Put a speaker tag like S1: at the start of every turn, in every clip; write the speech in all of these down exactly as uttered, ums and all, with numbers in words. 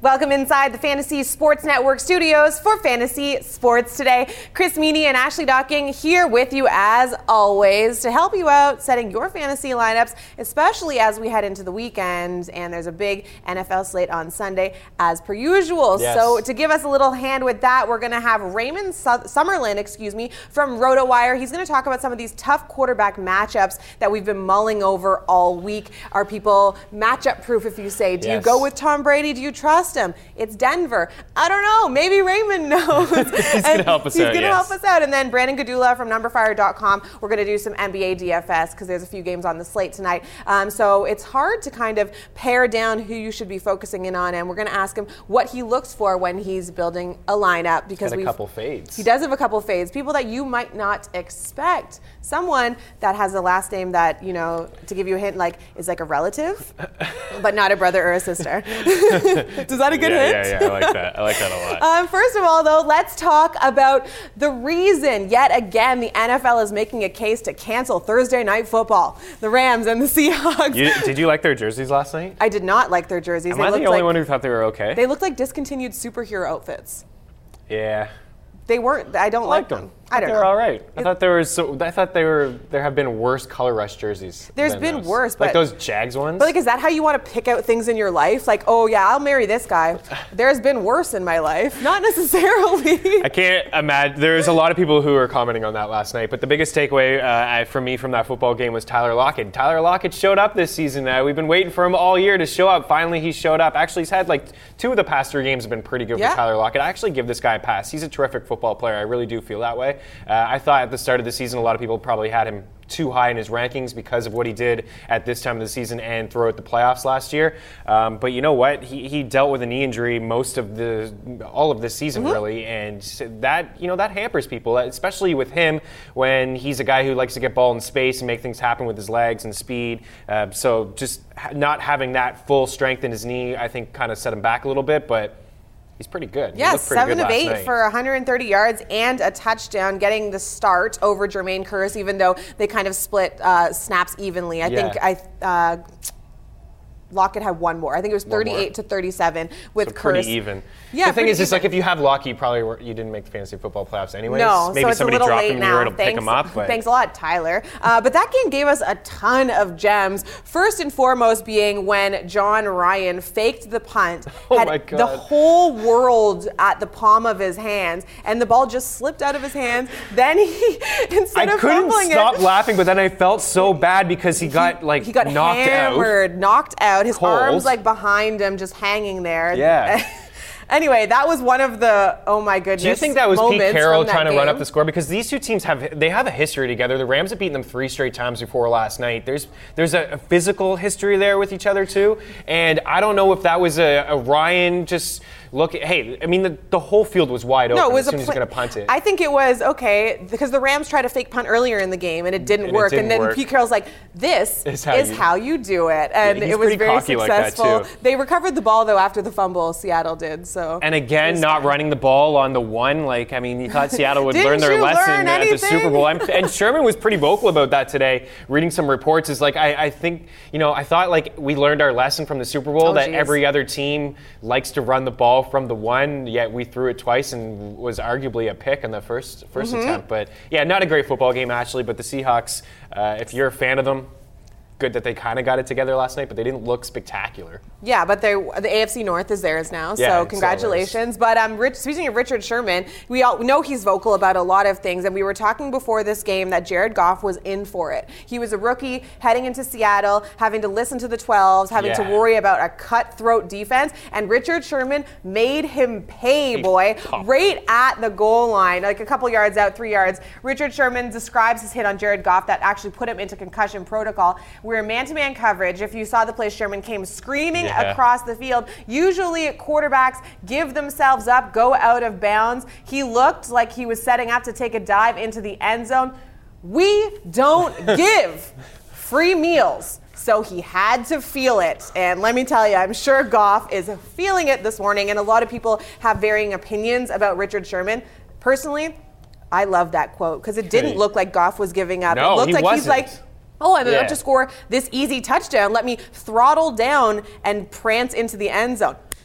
S1: Welcome inside the Fantasy Sports Network studios for Fantasy Sports Today. Chris Meany and Ashley Docking here with you as always to help you out setting your fantasy lineups, especially as we head into the weekend and there's a big N F L slate on Sunday as per usual.
S2: Yes.
S1: So to give us a little hand with that, we're going to have Raymond Su- Summerlin, excuse me, from RotoWire. He's going to talk about some of these tough quarterback matchups that we've been mulling over all week. Are people matchup proof, if you say? Do
S2: yes.
S1: you go with Tom Brady? Do you trust him? It's Denver. I don't know. Maybe Raymond knows.
S2: He's going to help us
S1: he's
S2: out,
S1: He's going to
S2: yes.
S1: help us out. And then Brandon Gadula from number fire dot com. We're going to do some N B A D F S because there's a few games on the slate tonight. Um, so it's hard to kind of pare down who you should be focusing in on. And we're going to ask him what he looks for when he's building a lineup. Because
S2: Got a
S1: we've,
S2: couple fades.
S1: He does have a couple fades. People that you might not expect. Someone that has a last name that, you know, to give you a hint, like is like a relative, but not a brother or a sister. Is that a good
S2: yeah,
S1: hint?
S2: Yeah, yeah, I like that. I like that a lot.
S1: Um, first of all, though, let's talk about the reason, yet again, the N F L is making a case to cancel Thursday Night Football. The Rams and the Seahawks.
S2: You, did you like their jerseys last night?
S1: I did not like their jerseys.
S2: Am
S1: they
S2: I the
S1: looked
S2: only
S1: like,
S2: one who thought they were okay?
S1: They looked like discontinued superhero outfits.
S2: Yeah.
S1: They weren't. I don't
S2: I
S1: like
S2: liked them.
S1: them. I don't
S2: they
S1: know.
S2: were all right. I
S1: It-
S2: thought there was. So, I thought they were. There have been worse color rush jerseys.
S1: There's
S2: than
S1: been
S2: those.
S1: worse,
S2: like
S1: but-
S2: those Jags ones.
S1: But like, is that how you want to pick out things in your life? Like, oh yeah, I'll marry this guy. There's been worse in my life. Not necessarily.
S2: I can't imagine. There's a lot of people who were commenting on that last night, but the biggest takeaway uh, for me from that football game was Tyler Lockett. Tyler Lockett showed up this season. Uh, we've been waiting for him all year to show up. Finally, he showed up. Actually, he's had like two of the past three games have been pretty good
S1: Yeah.
S2: for Tyler Lockett. I actually give this guy a pass. He's a terrific football player. I really do feel that way. Uh, I thought at the start of the season, a lot of people probably had him too high in his rankings because of what he did at this time of the season and throughout the playoffs last year. Um, but you know what? He, he dealt with a knee injury most of the all of this season,
S1: Mm-hmm.
S2: really, and that you know that hampers people, especially with him when he's a guy who likes to get ball in space and make things happen with his legs and speed. Uh, so just ha- not having that full strength in his knee, I think, kind of set him back a little bit, but. He's pretty good.
S1: Yeah,
S2: he looked pretty
S1: seven
S2: good
S1: of
S2: last
S1: eight
S2: night.
S1: for one hundred thirty yards and a touchdown, getting the start over Jermaine Kearse, even though they kind of split uh, snaps evenly. I
S2: Yeah.
S1: think I uh, Lockett had one more. I think it was thirty-eight to thirty-seven with
S2: So
S1: Kearse.
S2: pretty even.
S1: Yeah,
S2: the thing
S1: pretty
S2: is, it's
S1: even.
S2: like if you have Lockett, you probably were, you didn't make the fantasy football playoffs anyways.
S1: No,
S2: Maybe
S1: so it's a
S2: somebody
S1: little
S2: dropped
S1: late
S2: him and you were
S1: now.
S2: able to
S1: Thanks,
S2: pick him up. But
S1: thanks a lot, Tyler. Uh, but that game gave us a ton of gems. First and foremost being when John Ryan faked the punt,
S2: Oh
S1: had
S2: my God.
S1: the whole world at the palm of his hands, and the ball just slipped out of his hands. Then he, instead
S2: I
S1: of
S2: couldn't
S1: fumbling
S2: stop
S1: it,
S2: laughing, but then I felt so bad because he got like
S1: he got
S2: knocked
S1: hammered, knocked out. His
S2: Cold.
S1: arms like behind him, just hanging there.
S2: Yeah.
S1: Anyway, that was one of the oh my goodness.
S2: Do you think that was Pete
S1: moments
S2: Carroll
S1: from that
S2: trying to run
S1: game.
S2: up the score? Because these two teams have they have a history together. The Rams have beaten them three straight times before last night. There's there's a, a physical history there with each other too. And I don't know if that was a, a Ryan just look. Hey, I mean the, the whole field was wide open
S1: No, it was
S2: as soon
S1: a
S2: as
S1: pl-
S2: he's going to punt it.
S1: I think it was okay because the Rams tried to fake punt earlier in the game and it didn't
S2: And it
S1: work.
S2: didn't
S1: and then
S2: work.
S1: Pete Carroll's like, "This
S2: Is
S1: is
S2: how
S1: how,
S2: you-
S1: you do it," and
S2: Yeah, he's
S1: it was
S2: pretty
S1: very
S2: cocky like that,
S1: successful.
S2: too.
S1: They recovered the ball though after the fumble. Seattle did so.
S2: And again,
S1: It was
S2: not
S1: fine.
S2: running the ball on the one. Like, I mean, you thought Seattle would
S1: Didn't
S2: learn their
S1: you
S2: lesson
S1: learn
S2: at the
S1: anything?
S2: Super Bowl. I'm, and Sherman was pretty vocal about that today, reading some reports. Is like, I, I think, you know, I thought like we learned our lesson from the Super Bowl
S1: Oh,
S2: that
S1: geez.
S2: every other team likes to run the ball from the one, yet we threw it twice and was arguably a pick in the first first
S1: Mm-hmm.
S2: attempt. But yeah, not a great football game, actually. But the Seahawks, uh, if you're a fan of them, good that they kind of got it together last night, but they didn't look spectacular.
S1: Yeah, but they the A F C North is theirs now,
S2: Yeah,
S1: so
S2: it's
S1: congratulations. But um, Rich, speaking of Richard Sherman, we all know he's vocal about a lot of things, and we were talking before this game that Jared Goff was in for it. He was a rookie heading into Seattle, having to listen to the twelves, having
S2: Yeah.
S1: to worry about a cutthroat defense, and Richard Sherman made him pay, boy,
S2: popped.
S1: right at the goal line, like a couple yards out, three yards. Richard Sherman describes his hit on Jared Goff that actually put him into concussion protocol. We were man-to-man coverage. If you saw the play, Sherman came screaming
S2: Yeah.
S1: across the field. Usually quarterbacks give themselves up, go out of bounds. He looked like he was setting up to take a dive into the end zone. We don't give free meals. So he had to feel it. And let me tell you, I'm sure Goff is feeling it this morning. And a lot of people have varying opinions about Richard Sherman. Personally, I love that quote because it didn't
S2: Hey.
S1: look like Goff was giving up.
S2: No,
S1: it looked
S2: he
S1: like he's
S2: wasn't.
S1: like, oh, I'm
S2: Yeah.
S1: about to score this easy touchdown. Let me throttle down and prance into the end zone.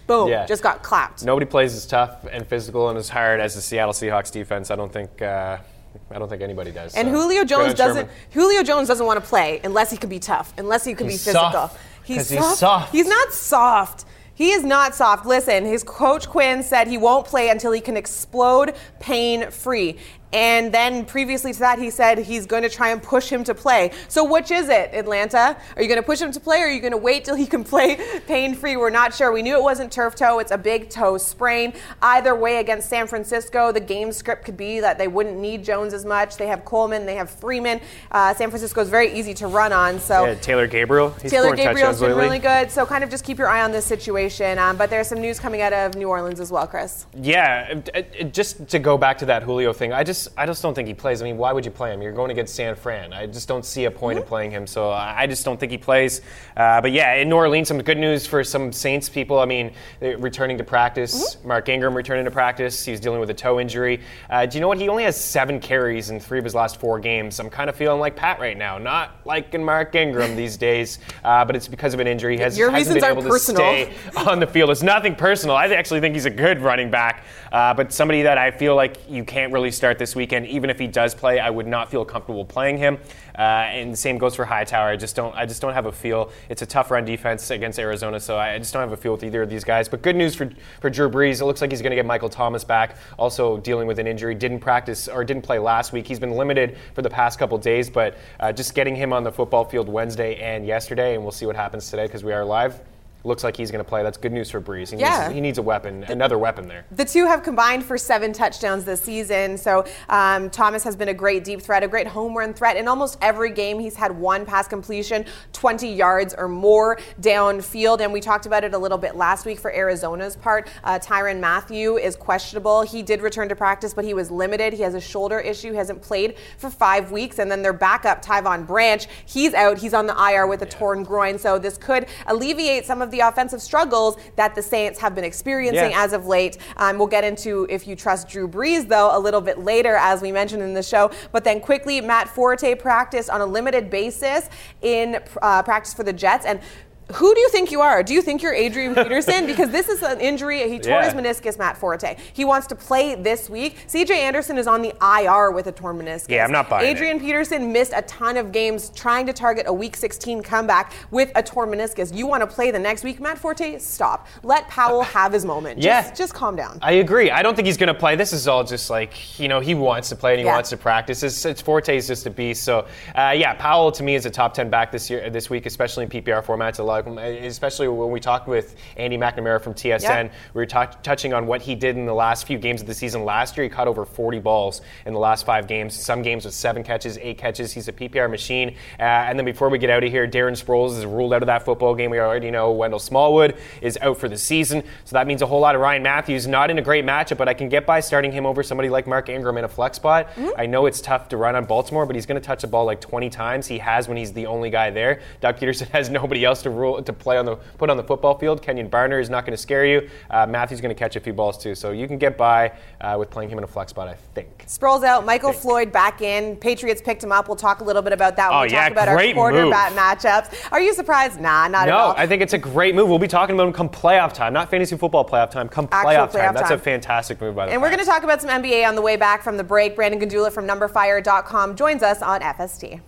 S1: boom,
S2: Yeah.
S1: just got clapped.
S2: Nobody plays as tough and physical and as hard as the Seattle Seahawks defense. I don't think uh, I don't think anybody does.
S1: And
S2: so.
S1: Julio Jones doesn't
S2: Sherman.
S1: Julio Jones doesn't want to play unless he can be tough, unless he can
S2: He's
S1: be physical.
S2: soft,
S1: He's
S2: 'cause
S1: soft.
S2: he's soft.
S1: He's not soft. He is not soft. Listen, his coach Quinn said he won't play until he can explode pain-free. And then previously to that, he said he's going to try and push him to play. So which is it, Atlanta? Are you going to push him to play, or are you going to wait till he can play pain-free? We're not sure. We knew it wasn't turf toe. It's a big toe sprain. Either way, against San Francisco, the game script could be that they wouldn't need Jones as much. They have Coleman. They have Freeman. Uh, San Francisco is very easy to run on. So
S2: Yeah, Taylor Gabriel. He's
S1: Taylor
S2: scoring
S1: Gabriel's
S2: touchdowns
S1: been
S2: lately.
S1: really good. So kind of just keep your eye on this situation. Um, but there's some news coming out of New Orleans as well, Chris.
S2: Yeah, it, it, just to go back to that Julio thing, I just I just don't think he plays. I mean, why would you play him? You're going against San Fran. I just don't see a point
S1: Mm-hmm.
S2: in playing him, so I just don't think he plays. Uh, but yeah, in New Orleans, some good news for some Saints people. I mean, they're returning to practice.
S1: Mm-hmm.
S2: Mark Ingram returning to practice. He's dealing with a toe injury. Uh, do you know what? He only has seven carries in three of his last four games. I'm kind of feeling like Pat right now, not like in Mark Ingram these days, uh, but it's because of an injury. He has,
S1: Your
S2: hasn't
S1: reasons
S2: been
S1: aren't
S2: able
S1: personal.
S2: to stay on the field. It's nothing personal. I actually think he's a good running back, uh, but somebody that I feel like you can't really start this weekend. Even if he does play, I would not feel comfortable playing him. Uh, and the same goes for Hightower. I just don't. I just don't have a feel. It's a tough run defense against Arizona, so I just don't have a feel with either of these guys. But good news for for Drew Brees. It looks like he's going to get Michael Thomas back. Also dealing with an injury, didn't practice or didn't play last week. He's been limited for the past couple days, but uh, just getting him on the football field Wednesday and yesterday, and we'll see what happens today because we are live. Looks like he's going to play. That's good news for Brees. He,
S1: Yeah.
S2: needs, he needs a weapon, another weapon there.
S1: The two have combined for seven touchdowns this season. So um, Thomas has been a great deep threat, a great home run threat. In almost every game, he's had one pass completion, twenty yards or more downfield. And we talked about it a little bit last week for Arizona's part. Uh, Tyrann Mathieu is questionable. He did return to practice, but he was limited. He has a shoulder issue, hasn't played for five weeks. And then their backup, Tyvon Branch, he's out. He's on the I R with a yeah. torn groin. So this could alleviate some of the offensive struggles that the Saints have been experiencing
S2: yeah.
S1: as of late. Um, we'll get into if you trust Drew Brees, though, a little bit later, as we mentioned in the show. But then quickly, Matt Forte practiced on a limited basis in uh, practice for the Jets. And who do you think you are? Do you think you're Adrian Peterson? Because this is an injury. He tore
S2: yeah.
S1: his meniscus, Matt Forte. He wants to play this week. C J Anderson is on the I R with a torn meniscus.
S2: Yeah, I'm not buying
S1: Adrian
S2: it.
S1: Peterson missed a ton of games trying to target a week sixteen comeback with a torn meniscus. You want to play the next week? Matt Forte, stop. Let Powell have his moment.
S2: Yeah.
S1: Just, just calm down.
S2: I agree. I don't think he's going to play. This is all just like, you know, he wants to play and he
S1: Yeah.
S2: wants to practice. It's, it's Forte is just a beast. So, uh, yeah, Powell to me is a top ten back this year, this week, especially in P P R formats. A lot of them, especially when we talked with Andy McNamara from T S N,
S1: yeah.
S2: we were talk- touching on what he did in the last few games of the season. Last year, he caught over forty balls in the last five games. Some games with seven catches, eight catches. He's a P P R machine. Uh, and then before we get out of here, Darren Sproles is ruled out of that football game. We already know Wendell Smallwood is out for the season. So that means a whole lot of Ryan Matthews. Not in a great matchup, but I can get by starting him over somebody like Mark Ingram in a flex spot. Mm-hmm. I know it's tough to run on Baltimore, but he's going to touch the ball like twenty times. He has when he's the only guy there. Doug Peterson has nobody else to rule to play on the put on the football field. Kenyon Barner is not going to scare you. Uh, Matthew's going to catch a few balls too, so you can get by uh, with playing him in a flex spot, I think.
S1: Sproles out, Michael Floyd back in. Patriots picked him up. We'll talk a little bit about that when
S2: Oh,
S1: we
S2: yeah,
S1: talk about
S2: great
S1: our quarterback
S2: move.
S1: matchups. Are you surprised? Nah, not
S2: no,
S1: at all.
S2: I think it's a great move. We'll be talking about him come playoff time, not fantasy football playoff time, come
S1: Actual
S2: playoff,
S1: playoff
S2: time. That's
S1: time.
S2: a fantastic move by the
S1: And we're going to talk about some N B A on the way back from the break. Brandon Gandula from number fire dot com joins us on F S T.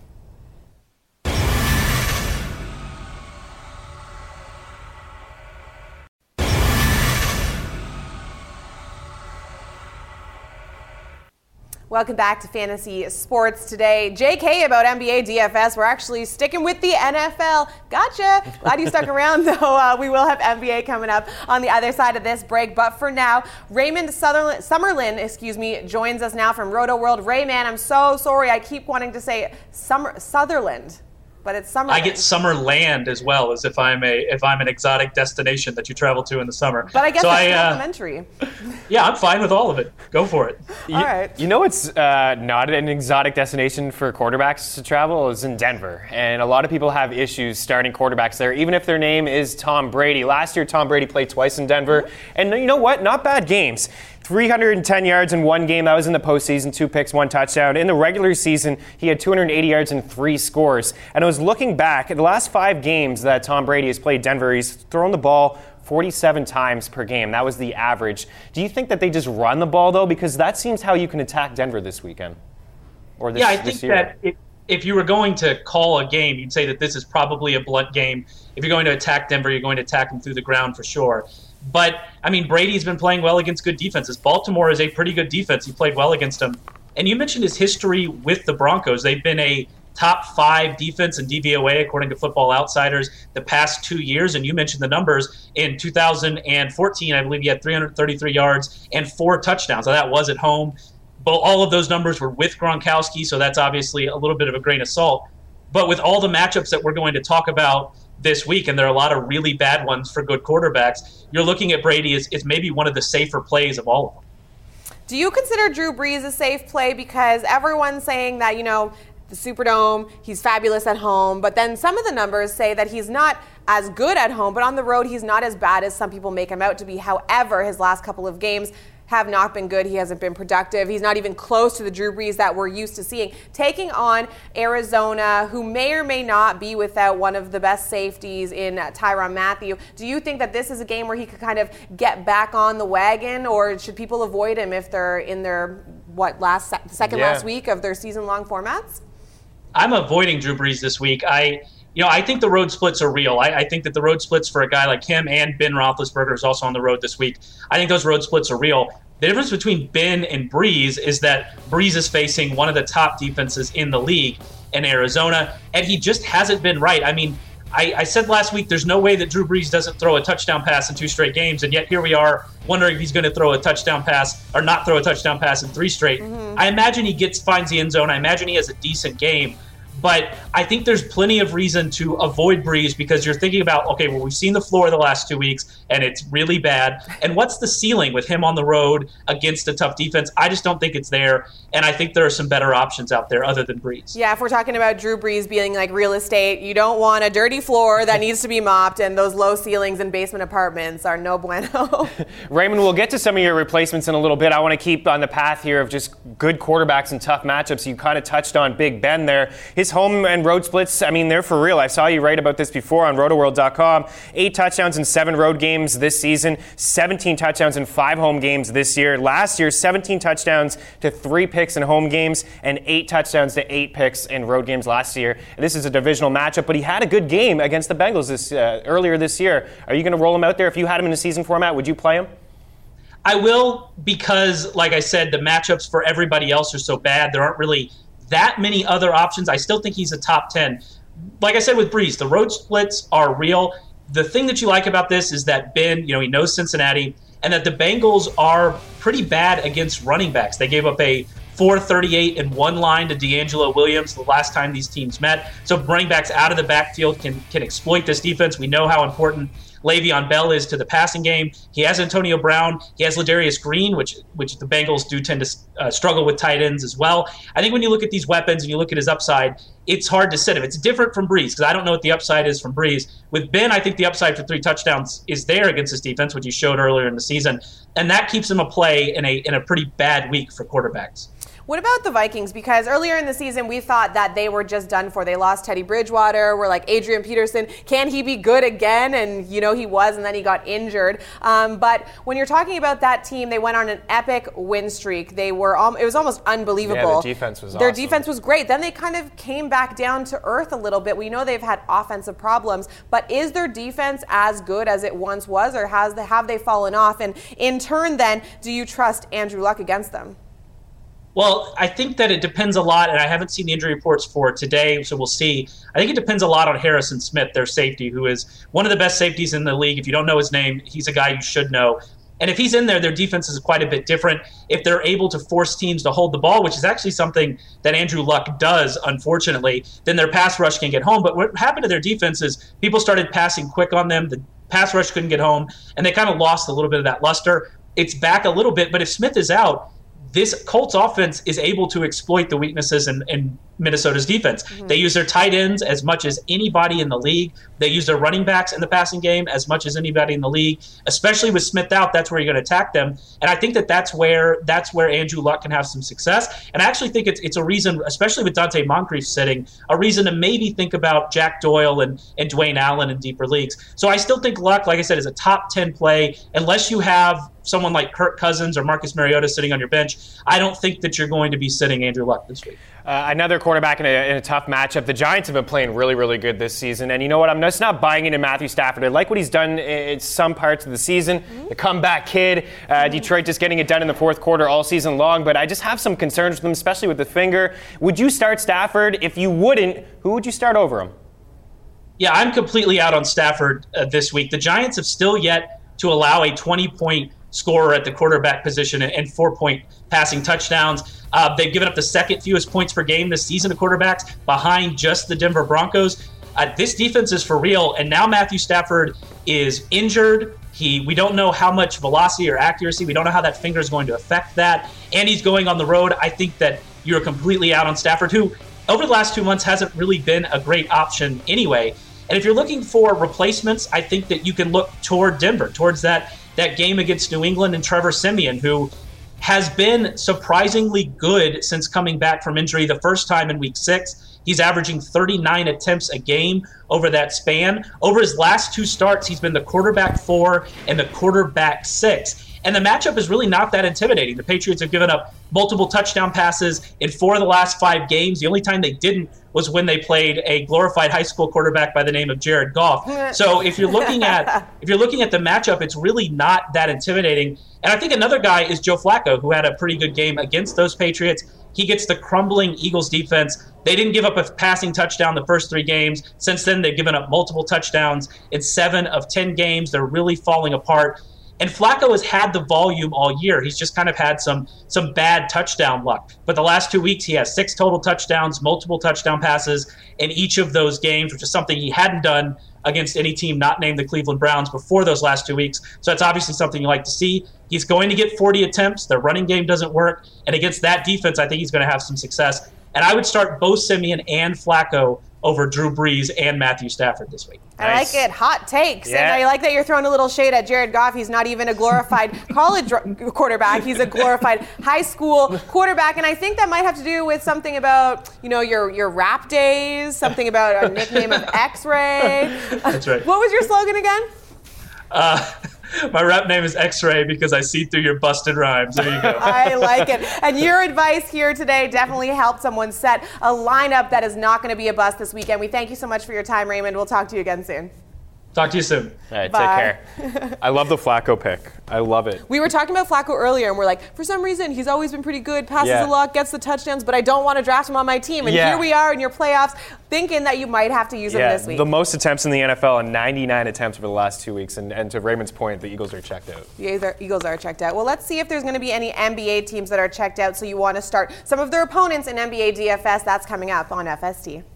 S1: Welcome back to Fantasy Sports today. J K about N B A D F S. We're actually sticking with the N F L. Gotcha. Glad you stuck around, though. Uh, we will have N B A coming up on the other side of this break. But for now, Raymond Sutherland, Summerlin, excuse me, joins us now from Roto World. Ray, man, I'm so sorry. I keep wanting to say Summer Sutherland. But it's summer.
S3: I get Summerland as well, as if I'm a if I'm an exotic destination that you travel to in the summer.
S1: But I guess
S3: so
S1: it's
S3: I, uh,
S1: complimentary.
S3: Yeah, I'm fine with all of it. Go for it.
S2: You,
S1: all right.
S2: You know what's uh, not an exotic destination for quarterbacks to travel is in Denver. And a lot of people have issues starting quarterbacks there, even if their name is Tom Brady. Last year, Tom Brady played twice in Denver. And you know what? Not bad games. three hundred ten yards in one game. That was in the postseason. Two picks, one touchdown. In the regular season, he had two hundred eighty yards and three scores. And I was looking back at the last five games that Tom Brady has played Denver. He's thrown the ball forty-seven times per game. That was the average. Do you think that they just run the ball, though? Because that seems how you can attack Denver this weekend. Or this,
S3: yeah, I think
S2: this year.
S3: that if, if you were going to call a game, you'd say that this is probably a blunt game. If you're going to attack Denver, you're going to attack them through the ground for sure. But, I mean, Brady's been playing well against good defenses. Baltimore is a pretty good defense. He played well against them. And you mentioned his history with the Broncos. They've been a top five defense in D V O A, according to Football Outsiders, the past two years. And you mentioned the numbers. In two thousand fourteen, I believe he had three hundred thirty-three yards and four touchdowns. Now, that was at home. But all of those numbers were with Gronkowski, so that's obviously a little bit of a grain of salt. But with all the matchups that we're going to talk about this week, and there are a lot of really bad ones for good quarterbacks, you're looking at Brady as, as maybe one of the safer plays of all of them.
S1: Do you consider Drew Brees a safe play? Because everyone's saying that, you know, the Superdome, he's fabulous at home, but then some of the numbers say that he's not as good at home, but on the road he's not as bad as some people make him out to be. However, his last couple of games have not been good. He hasn't been productive. He's not even close to the Drew Brees that we're used to seeing. Taking on Arizona, who may or may not be without one of the best safeties in uh, Tyrann Mathieu, do you think that this is a game where he could kind of get back on the wagon, or should people avoid him if they're in their, what, last se- second
S2: yeah.
S1: last week of their season-long formats?
S3: I'm avoiding Drew Brees this week. I You know, I think the road splits are real. I, I think that the road splits for a guy like him, and Ben Roethlisberger is also on the road this week. I think those road splits are real. The difference between Ben and Brees is that Brees is facing one of the top defenses in the league in Arizona, and he just hasn't been right. I mean, I, I said last week there's no way that Drew Brees doesn't throw a touchdown pass in two straight games, and yet here we are wondering if he's going to throw a touchdown pass or not throw a touchdown pass in three straight. Mm-hmm. I imagine he gets finds the end zone. I imagine he has a decent game. But I think there's plenty of reason to avoid Brees because you're thinking about, okay, well, we've seen the floor the last two weeks, and it's really bad. And what's the ceiling with him on the road against a tough defense? I just don't think it's there, and I think there are some better options out there other than Brees.
S1: Yeah, if we're talking about Drew Brees being like real estate, you don't want a dirty floor that needs to be mopped, and those low ceilings in basement apartments are no bueno.
S2: Raymond, we'll get to some of your replacements in a little bit. I want to keep on the path here of just good quarterbacks and tough matchups. You kind of touched on Big Ben there. His home and road splits, I mean, they're for real. I saw you write about this before on roto world dot com. Eight touchdowns in seven road games this season, seventeen touchdowns in five home games this year. Last year, seventeen touchdowns to three picks in home games and eight touchdowns to eight picks in road games last year. This is a divisional matchup, but he had a good game against the Bengals this uh, earlier this year. Are you going to roll him out there? If you had him in a season format, would you play him?
S3: I will, because, like I said, the matchups for everybody else are so bad. There aren't really that many other options. I still think he's a top ten. Like I said with Brees, the road splits are real. The thing that you like about this is that Ben, you know, he knows Cincinnati, and that the Bengals are pretty bad against running backs. They gave up a four thirty-eight and one line to D'Angelo Williams the last time these teams met. So running backs out of the backfield can can exploit this defense. We know how important Le'Veon Bell is to the passing game. He has Antonio Brown. He has Ladarius Green, which which the Bengals do tend to uh, struggle with tight ends as well. I think when you look at these weapons and you look at his upside, it's hard to sit him. It's different from Brees because I don't know what the upside is from Brees. With Ben, I think the upside for three touchdowns is there against this defense, which he showed earlier in the season, and that keeps him a play in a in a pretty bad week for quarterbacks.
S1: What about the Vikings? Because earlier in the season, we thought that they were just done for. They lost Teddy Bridgewater. We're like, Adrian Peterson, can he be good again? And, you know, he was, and then he got injured. Um, but when you're talking about that team, they went on an epic win streak. They were, um, it was almost unbelievable.
S2: Yeah, their defense was
S1: Their
S2: awesome.
S1: defense was great. Then they kind of came back down to earth a little bit. We know they've had offensive problems, but is their defense as good as it once was, or has the, have they fallen off? And in turn, then, do you trust Andrew Luck against them?
S3: Well, I think that it depends a lot, and I haven't seen the injury reports for today, so we'll see. I think it depends a lot on Harrison Smith, their safety, who is one of the best safeties in the league. If you don't know his name, he's a guy you should know. And if he's in there, their defense is quite a bit different. If they're able to force teams to hold the ball, which is actually something that Andrew Luck does, unfortunately, then their pass rush can get home. But what happened to their defense is people started passing quick on them. The pass rush couldn't get home, and they kind of lost a little bit of that luster. It's back a little bit, but if Smith is out, this Colts offense is able to exploit the weaknesses and, and Minnesota's defense. Mm-hmm. They use their tight ends as much as anybody in the league. They use their running backs in the passing game as much as anybody in the league, especially with Smith out. That's where you're going to attack them. And I think that that's where that's where Andrew Luck can have some success. And I actually think it's it's a reason, especially with Dante Moncrief sitting, a reason to maybe think about Jack Doyle and, and Dwayne Allen in deeper leagues. So I still think Luck, like I said, is a top ten play. Unless you have someone like Kirk Cousins or Marcus Mariota sitting on your bench, I don't think that you're going to be sitting Andrew Luck this week.
S2: Uh, another quarterback in a, in a tough matchup. The Giants have been playing really, really good this season. And you know what? I'm just not buying into Matthew Stafford. I like what he's done in some parts of the season. Mm-hmm. The comeback kid. Uh, Detroit just getting it done in the fourth quarter all season long. But I just have some concerns with him, especially with the finger. Would you start Stafford? If you wouldn't, who would you start over him?
S3: Yeah, I'm completely out on Stafford uh, this week. The Giants have still yet to allow a twenty-point scorer at the quarterback position and four-point passing touchdowns. Uh, they've given up the second fewest points per game this season to quarterbacks, behind just the Denver Broncos. Uh, this defense is for real, and now Matthew Stafford is injured. He, we don't know how much velocity or accuracy. We don't know how that finger is going to affect that. And he's going on the road. I think that you're completely out on Stafford, who over the last two months hasn't really been a great option anyway. And if you're looking for replacements, I think that you can look toward Denver, towards that that game against New England, and Trevor Siemian, who has been surprisingly good since coming back from injury the first time in week six. He's averaging thirty-nine attempts a game over that span. Over his last two starts, he's been the quarterback four and the quarterback six. And the matchup is really not that intimidating. The Patriots have given up multiple touchdown passes in four of the last five games. The only time they didn't was when they played a glorified high school quarterback by the name of Jared Goff. So if you're looking at if you're looking at the matchup, it's really not that intimidating. And I think another guy is Joe Flacco, who had a pretty good game against those Patriots. He gets the crumbling Eagles defense. They didn't give up a passing touchdown the first three games. Since then, they've given up multiple touchdowns in seven of ten games. They're really falling apart. And Flacco has had the volume all year. He's just kind of had some some bad touchdown luck. But the last two weeks, he has six total touchdowns, multiple touchdown passes in each of those games, which is something he hadn't done against any team not named the Cleveland Browns before those last two weeks. So that's obviously something you like to see. He's going to get forty attempts. Their running game doesn't work. And against that defense, I think he's going to have some success. And I would start both Siemian and Flacco over Drew Brees and Matthew Stafford this week.
S1: I nice. like it. Hot takes.
S2: Yeah.
S1: And I like that you're throwing a little shade at Jared Goff. He's not even a glorified college quarterback. He's a glorified high school quarterback. And I think that might have to do with something about, you know, your, your rap days, something about a nickname of X-Ray.
S3: That's right.
S1: What was your slogan again?
S3: Uh, my rap name is X-Ray because I see through your busted rhymes. There you go.
S1: I like it. And your advice here today definitely helped someone set a lineup that is not going to be a bust this weekend. We thank you so much for your time, Raymond. We'll talk to you again soon.
S3: Talk to you soon.
S2: All right,
S1: Bye.
S2: take care. I love the Flacco pick. I love it.
S1: We were talking about Flacco earlier, and we're like, for some reason, he's always been pretty good, passes
S2: Yeah.
S1: a lot, gets the touchdowns, but I don't want to draft him on my team. And
S2: Yeah.
S1: here we are in your playoffs, thinking that you might have to use him
S2: Yeah,
S1: this week.
S2: the most attempts in the N F L and ninety-nine attempts over the last two weeks. And, and to Raymond's point, the Eagles are checked out.
S1: The Eagles- Eagles are checked out. Well, let's see if there's going to be any N B A teams that are checked out, so you want to start some of their opponents in N B A D F S. That's coming up on F S T.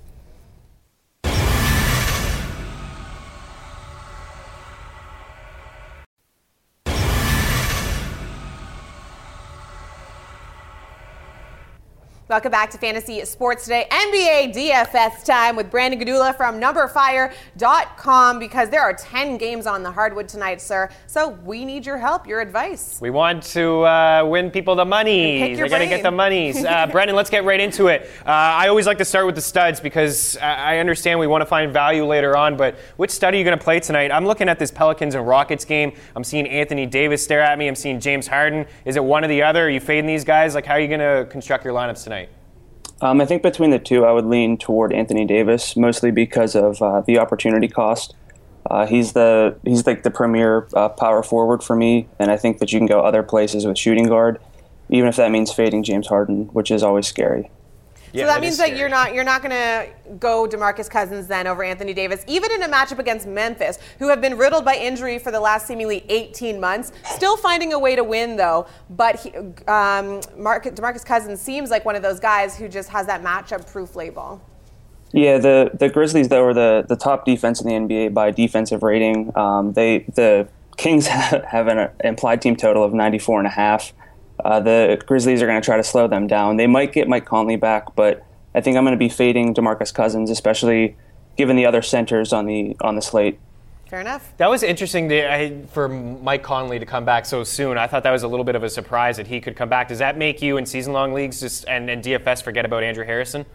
S1: Welcome back to Fantasy Sports Today. N B A D F S time with Brandon Gdula from number fire dot com, because there are ten games on the hardwood tonight, sir. So we need your help, your advice.
S2: We want to uh, win people the money.
S1: Pick your
S2: They're going to
S1: brain.
S2: get the monies. Uh, Brendan, let's get right into it. Uh, I always like to start with the studs because I understand we want to find value later on, but which stud are you going to play tonight? I'm looking at this Pelicans and Rockets game. I'm seeing Anthony Davis stare at me. I'm seeing James Harden. Is it one or the other? Are you fading these guys? Like, how are you going to construct your lineups tonight?
S4: Um, I think between the two, I would lean toward Anthony Davis, mostly because of uh, the opportunity cost. Uh, he's the he's like the premier uh, power forward for me, and I think that you can go other places with shooting guard, even if that means fading James Harden, which is always scary.
S2: Yeah,
S1: so that
S2: that
S1: means
S2: is
S1: that
S2: scary.
S1: you're not you're not going to go DeMarcus Cousins then over Anthony Davis, even in a matchup against Memphis, who have been riddled by injury for the last seemingly eighteen months. Still finding a way to win, though. But he, um, Mark, DeMarcus Cousins seems like one of those guys who just has that matchup-proof label.
S4: Yeah, the, the Grizzlies, though, are the, the top defense in the N B A by defensive rating. Um, they the Kings have an implied team total of ninety-four and a half. Uh, the Grizzlies are going to try to slow them down. They might get Mike Conley back, but I think I'm going to be fading DeMarcus Cousins, especially given the other centers on the on the slate.
S1: Fair enough.
S2: That was interesting to, I, for Mike Conley to come back so soon. I thought that was a little bit of a surprise that he could come back. Does that make you in season-long leagues just and, and D F S forget about Andrew Harrison?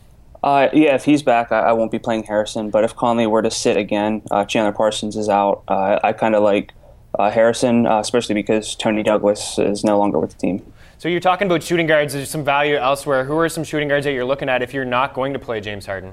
S4: Uh, yeah, if he's back, I, I won't be playing Harrison. But if Conley were to sit again, uh, Chandler Parsons is out. Uh, I kind of like uh, Harrison, uh, especially because Tony Douglas is no longer with the team.
S2: So you're talking about shooting guards. There's some value elsewhere. Who are some shooting guards that you're looking at if you're not going to play James Harden?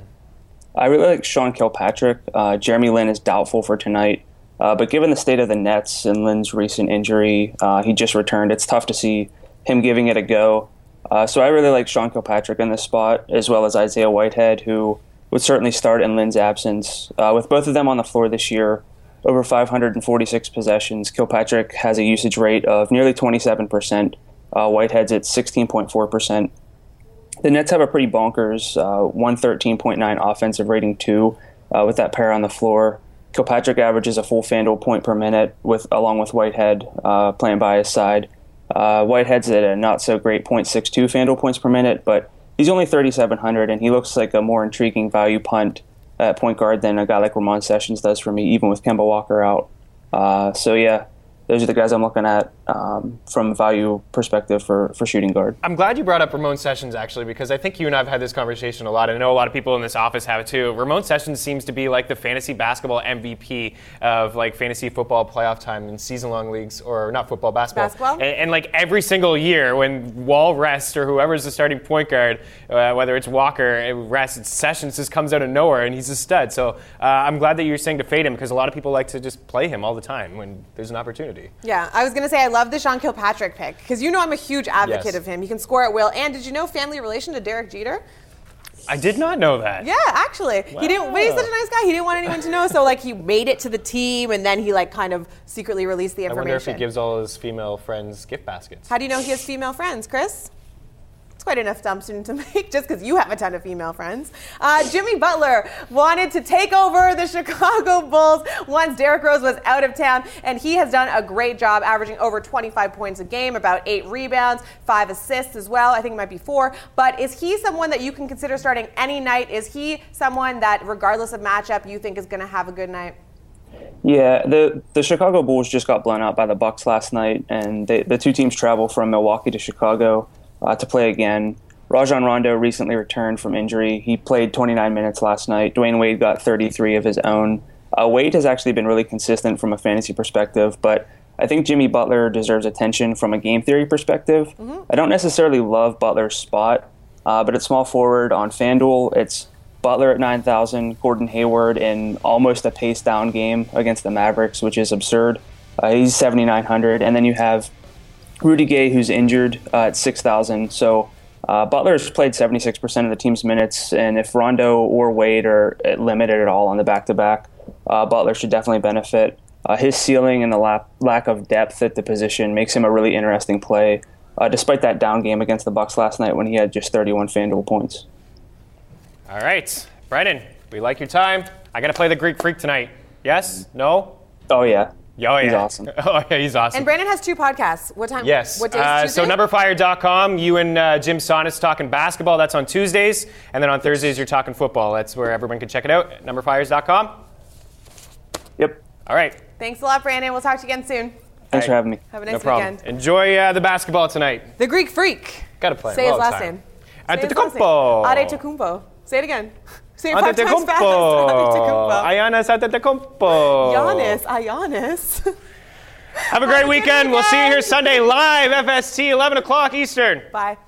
S4: I really like Sean Kilpatrick. Uh, Jeremy Lin is doubtful for tonight. Uh, but given the state of the Nets and Lin's recent injury, uh, he just returned. It's tough to see him giving it a go. Uh, so I really like Sean Kilpatrick in this spot, as well as Isaiah Whitehead, who would certainly start in Lin's absence. Uh, with both of them on the floor this year, over five hundred forty-six possessions, Kilpatrick has a usage rate of nearly twenty-seven percent. Uh, Whitehead's at sixteen point four percent. The Nets have a pretty bonkers uh, one thirteen point nine offensive rating, too, uh, with that pair on the floor. Kilpatrick averages a full FanDuel point per minute, with along with Whitehead uh, playing by his side. Uh, Whitehead's at a not-so-great point six two FanDuel points per minute, but he's only thirty-seven hundred, and he looks like a more intriguing value punt at point guard than a guy like Ramon Sessions does for me, even with Kemba Walker out. Uh, so, yeah. Those are the guys I'm looking at um, from a value perspective for, for shooting guard.
S2: I'm glad you brought up Ramon Sessions, actually, because I think you and I have had this conversation a lot. I know a lot of people in this office have it, too. Ramon Sessions seems to be like the fantasy basketball M V P of, like, fantasy football playoff time in season-long leagues, or not football, basketball.
S1: Basketball?
S2: And, and like, every single year when Wall rests or whoever's the starting point guard, uh, whether it's Walker, it rests, Sessions just comes out of nowhere, and he's a stud. So uh, I'm glad that you're saying to fade him, because a lot of people like to just play him all the time when there's an opportunity.
S1: Yeah, I was going to say I love the Sean Kilpatrick pick because you know I'm a huge advocate
S2: Yes.
S1: of him. He can score at will. And did you know family relation to Derek Jeter?
S2: I did not know that.
S1: Yeah, actually. He didn't, but he's such a nice guy. He didn't want anyone to know. So like he made it to the team and then he like kind of secretly released the
S2: I
S1: information.
S2: wonder if he gives all his female friends gift baskets.
S1: How do you know he has female friends, Chris? It's quite an assumption to make just because you have a ton of female friends. Uh, Jimmy Butler wanted to take over the Chicago Bulls once Derrick Rose was out of town, and he has done a great job, averaging over twenty-five points a game, about eight rebounds, five assists as well. I think it might be four. But is he someone that you can consider starting any night? Is he someone that, regardless of matchup, you think is going to have a good night?
S4: Yeah, the the Chicago Bulls just got blown out by the Bucks last night, and they, the two teams travel from Milwaukee to Chicago uh, to play again. Rajon Rondo recently returned from injury. He played twenty-nine minutes last night. Dwayne Wade got thirty-three of his own. Uh, Wade has actually been really consistent from a fantasy perspective, but I think Jimmy Butler deserves attention from a game theory perspective. Mm-hmm. I don't necessarily love Butler's spot, uh, but at small forward on FanDuel, it's Butler at nine thousand, Gordon Hayward in almost a pace-down game against the Mavericks, which is absurd. Uh, he's seventy-nine hundred, and then you have Rudy Gay, who's injured uh, at six thousand. So uh, Butler's played seventy-six percent of the team's minutes, and if Rondo or Wade are limited at all on the back-to-back, uh, Butler should definitely benefit. Uh, his ceiling and the la- lack of depth at the position makes him a really interesting play, uh, despite that down game against the Bucks last night when he had just thirty-one FanDuel points.
S2: All right, Brennan, we like your time. I got to play the Greek Freak tonight. Yes? No?
S4: Oh, yeah.
S2: Oh, yeah.
S4: He's awesome.
S2: Oh, yeah, he's awesome.
S1: And Brandon has two podcasts. What time?
S2: Yes.
S1: What days?
S2: Uh,
S1: Tuesday?
S2: so number fire dot com, you and uh, Jim Sonnis talking basketball. That's on Tuesdays. And then on Thursdays, you're talking football. That's where everyone can check it out. number fires dot com.
S4: Yep.
S2: All right.
S1: Thanks a lot, Brandon. We'll talk to you again soon.
S4: Thanks
S2: right.
S4: for having me.
S1: Have a nice
S2: No problem.
S1: weekend.
S2: Enjoy uh, the basketball tonight.
S1: The Greek Freak.
S2: Got to play him
S1: Say his
S2: all the
S1: last
S2: time.
S1: name. Say his last name.
S2: Antetokounmpo.
S1: Antetokounmpo. Say it again. Say it five times
S2: Antetokounmpo.
S1: fast. Antetokounmpo.
S2: Giannis Antetokounmpo.
S1: Giannis. Giannis.
S2: Have a great weekend. We'll see you here Sunday live, F S T, eleven o'clock Eastern.
S1: Bye.